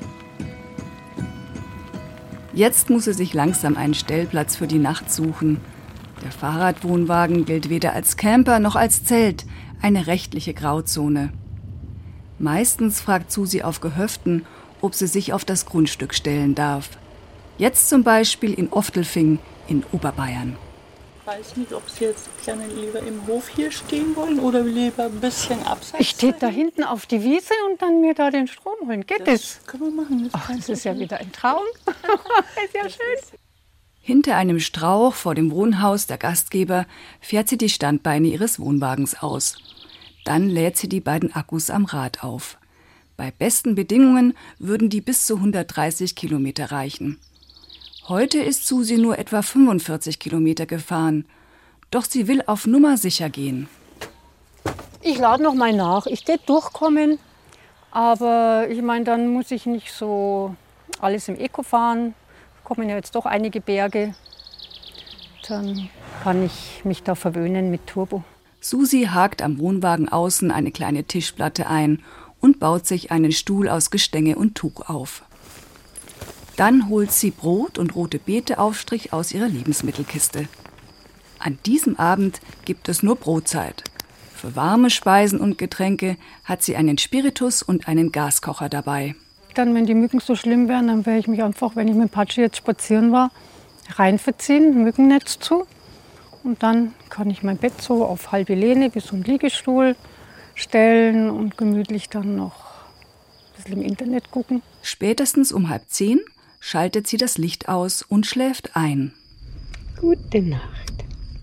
Jetzt muss sie sich langsam einen Stellplatz für die Nacht suchen. Der Fahrradwohnwagen gilt weder als Camper noch als Zelt, eine rechtliche Grauzone. Meistens fragt Susi auf Gehöften, ob sie sich auf das Grundstück stellen darf. Jetzt zum Beispiel in Oftelfing in Oberbayern. Ich weiß nicht, ob Sie jetzt gerne lieber im Hof hier stehen wollen oder lieber ein bisschen abseits. Ich stehe da hinten auf die Wiese und dann mir da den Strom holen. Geht das? Das können wir machen. Das, Ach, das ist ja wieder ein Traum. Ist ja schön. Hinter einem Strauch vor dem Wohnhaus der Gastgeber fährt sie die Standbeine ihres Wohnwagens aus. Dann lädt sie die beiden Akkus am Rad auf. Bei besten Bedingungen würden die bis zu hundertdreißig Kilometer reichen. Heute ist Susi nur etwa fünfundvierzig Kilometer gefahren. Doch sie will auf Nummer sicher gehen. Ich lade noch mal nach. Ich werde durchkommen, aber ich meine, dann muss ich nicht so alles im Eco fahren. Kommen ja jetzt doch einige Berge. Dann kann ich mich da verwöhnen mit Turbo. Susi hakt am Wohnwagen außen eine kleine Tischplatte ein und baut sich einen Stuhl aus Gestänge und Tuch auf. Dann holt sie Brot und rote Beete-Aufstrich aus ihrer Lebensmittelkiste. An diesem Abend gibt es nur Brotzeit. Für warme Speisen und Getränke hat sie einen Spiritus und einen Gaskocher dabei. Dann, wenn die Mücken so schlimm wären, dann werde ich mich einfach, wenn ich mit Patschi jetzt spazieren war, reinverziehen, Mückennetz zu. Und dann kann ich mein Bett so auf halbe Lehne wie so ein Liegestuhl stellen und gemütlich dann noch ein bisschen im Internet gucken. Spätestens um halb zehn schaltet sie das Licht aus und schläft ein. Gute Nacht.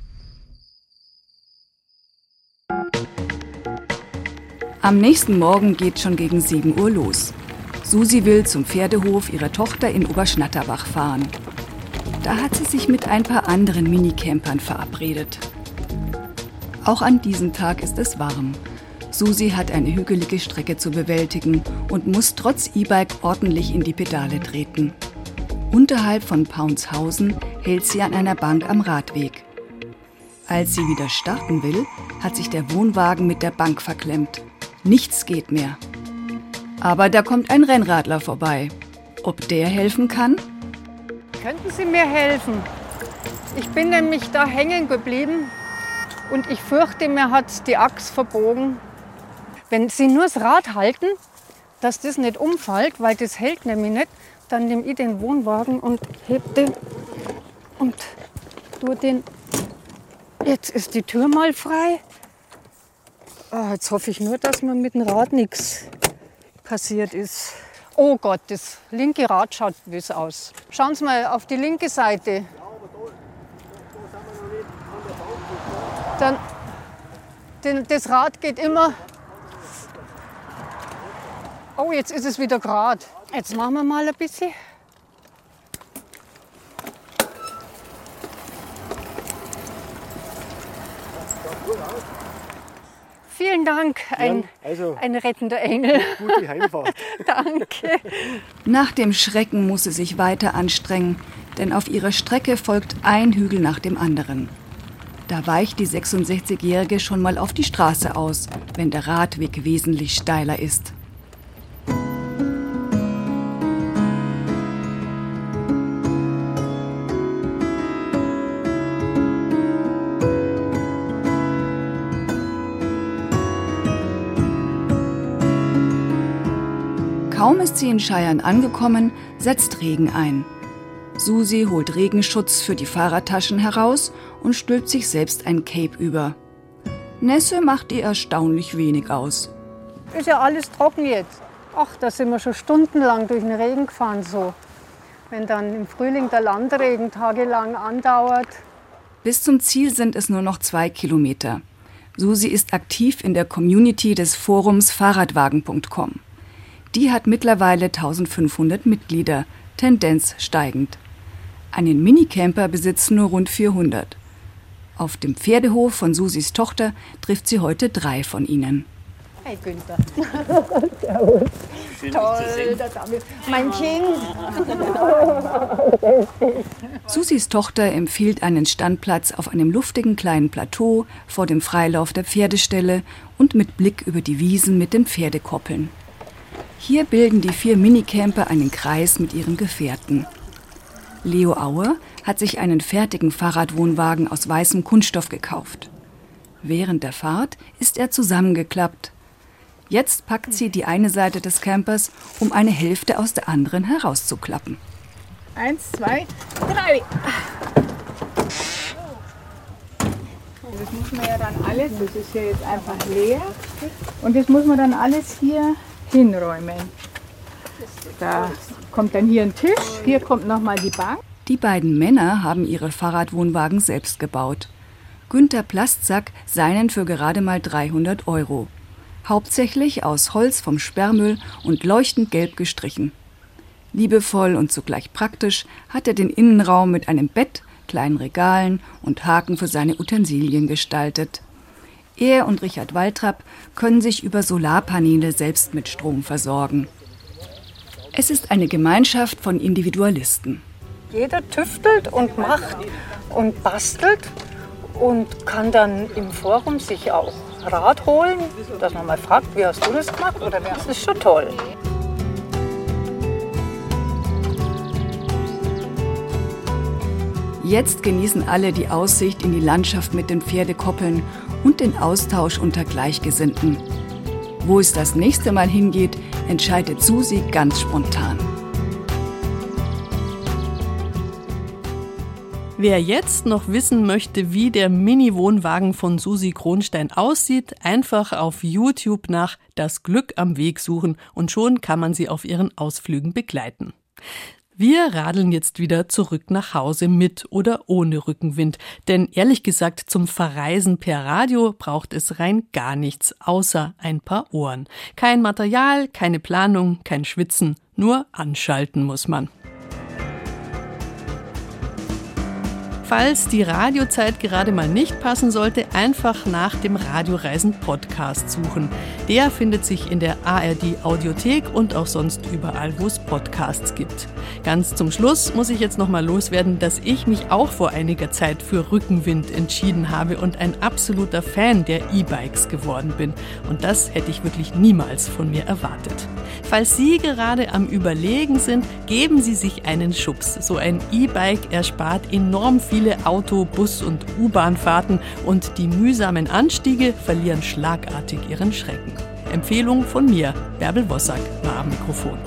Am nächsten Morgen geht schon gegen sieben Uhr los. Susi will zum Pferdehof ihrer Tochter in Oberschnatterbach fahren. Da hat sie sich mit ein paar anderen Minicampern verabredet. Auch an diesem Tag ist es warm. Susi hat eine hügelige Strecke zu bewältigen und muss trotz E-Bike ordentlich in die Pedale treten. Unterhalb von Paunshausen hält sie an einer Bank am Radweg. Als sie wieder starten will, hat sich der Wohnwagen mit der Bank verklemmt. Nichts geht mehr. Aber da kommt ein Rennradler vorbei. Ob der helfen kann? Könnten Sie mir helfen? Ich bin nämlich da hängen geblieben und ich fürchte, mir hat die Axt verbogen. Wenn Sie nur das Rad halten, dass das nicht umfällt, weil das hält nämlich nicht, dann nehme ich den Wohnwagen und heb den und tue den. Jetzt ist die Tür mal frei. Oh, jetzt hoffe ich nur, dass mir mit dem Rad nichts passiert ist. Oh Gott, das linke Rad schaut böse aus. Schauen Sie mal auf die linke Seite. Dann, den, das Rad geht immer. Oh, jetzt ist es wieder gerade. Jetzt machen wir mal ein bisschen. Vielen Dank, ein, also, ein rettender Engel. Gute Heimfahrt. Danke. Nach dem Schrecken muss sie sich weiter anstrengen, denn auf ihrer Strecke folgt ein Hügel nach dem anderen. Da weicht die sechsundsechzigjährige schon mal auf die Straße aus, wenn der Radweg wesentlich steiler ist. Kaum ist sie in Scheiern angekommen, setzt Regen ein. Susi holt Regenschutz für die Fahrradtaschen heraus und stülpt sich selbst ein Cape über. Nässe macht ihr erstaunlich wenig aus. Ist ja alles trocken jetzt. Ach, da sind wir schon stundenlang durch den Regen gefahren so. Wenn dann im Frühling der Landregen tagelang andauert. Bis zum Ziel sind es nur noch zwei Kilometer. Susi ist aktiv in der Community des Forums Fahrradwagen punkt com. Die hat mittlerweile eintausendfünfhundert Mitglieder, Tendenz steigend. Einen Minicamper besitzen nur rund vierhundert. Auf dem Pferdehof von Susis Tochter trifft sie heute drei von ihnen. Hey Günther. Servus. Schön, toll, da ist mein Kind. Susis Tochter empfiehlt einen Standplatz auf einem luftigen kleinen Plateau vor dem Freilauf der Pferdestelle und mit Blick über die Wiesen mit den Pferdekoppeln. Hier bilden die vier Minicamper einen Kreis mit ihren Gefährten. Leo Auer hat sich einen fertigen Fahrradwohnwagen aus weißem Kunststoff gekauft. Während der Fahrt ist er zusammengeklappt. Jetzt packt sie die eine Seite des Campers, um eine Hälfte aus der anderen herauszuklappen. Eins, zwei, drei. Das muss man ja dann alles, das ist ja jetzt einfach leer. Und das muss man dann alles hier hinräumen. Da kommt dann hier ein Tisch, hier kommt nochmal die Bank. Die beiden Männer haben ihre Fahrradwohnwagen selbst gebaut. Günther Plastsack seinen für gerade mal dreihundert Euro. Hauptsächlich aus Holz vom Sperrmüll und leuchtend gelb gestrichen. Liebevoll und zugleich praktisch hat er den Innenraum mit einem Bett, kleinen Regalen und Haken für seine Utensilien gestaltet. Er und Richard Waltrap können sich über Solarpaneele selbst mit Strom versorgen. Es ist eine Gemeinschaft von Individualisten. Jeder tüftelt und macht und bastelt und kann dann im Forum sich auch Rat holen, dass man mal fragt, wie hast du das gemacht oder das ist schon toll. Jetzt genießen alle die Aussicht in die Landschaft mit den Pferdekoppeln und den Austausch unter Gleichgesinnten. Wo es das nächste Mal hingeht, entscheidet Susi ganz spontan. Wer jetzt noch wissen möchte, wie der Mini-Wohnwagen von Susi Kronstein aussieht, einfach auf YouTube nach Das Glück am Weg suchen und schon kann man sie auf ihren Ausflügen begleiten. Wir radeln jetzt wieder zurück nach Hause mit oder ohne Rückenwind, denn ehrlich gesagt zum Verreisen per Radio braucht es rein gar nichts, außer ein paar Ohren. Kein Material, keine Planung, kein Schwitzen, nur anschalten muss man. Falls die Radiozeit gerade mal nicht passen sollte, einfach nach dem Radioreisen-Podcast suchen. Der findet sich in der A R D-Audiothek und auch sonst überall, wo es Podcasts gibt. Ganz zum Schluss muss ich jetzt noch mal loswerden, dass ich mich auch vor einiger Zeit für Rückenwind entschieden habe und ein absoluter Fan der E-Bikes geworden bin. Und das hätte ich wirklich niemals von mir erwartet. Falls Sie gerade am Überlegen sind, geben Sie sich einen Schubs. So ein E-Bike erspart enorm viele Auto-, Bus- und U-Bahn-Fahrten und die mühsamen Anstiege verlieren schlagartig ihren Schrecken. Empfehlung von mir, Bärbel Wossack, war am Mikrofon.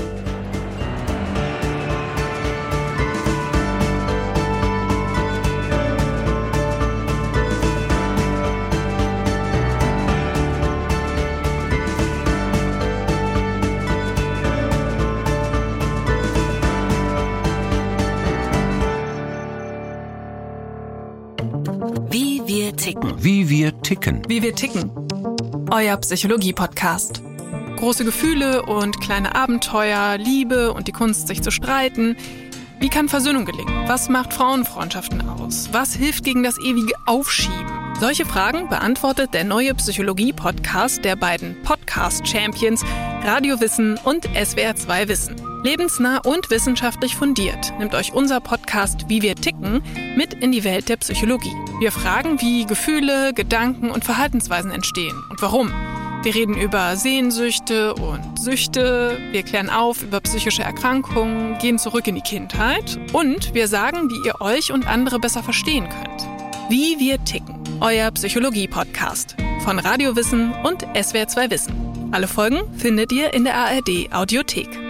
Wie wir ticken. Wie wir ticken. Wie wir ticken. Euer Psychologie-Podcast. Große Gefühle und kleine Abenteuer, Liebe und die Kunst, sich zu streiten. Wie kann Versöhnung gelingen? Was macht Frauenfreundschaften aus? Was hilft gegen das ewige Aufschieben? Solche Fragen beantwortet der neue Psychologie-Podcast der beiden Podcast-Champions Radio Wissen und S W R zwei Wissen. Lebensnah und wissenschaftlich fundiert nimmt euch unser Podcast Wie wir ticken mit in die Welt der Psychologie. Wir fragen, wie Gefühle, Gedanken und Verhaltensweisen entstehen und warum. Wir reden über Sehnsüchte und Süchte, wir klären auf über psychische Erkrankungen, gehen zurück in die Kindheit und wir sagen, wie ihr euch und andere besser verstehen könnt. Wie wir ticken, euer Psychologie-Podcast von Radio Wissen und S W R zwei Wissen. Alle Folgen findet ihr in der A R D-Audiothek.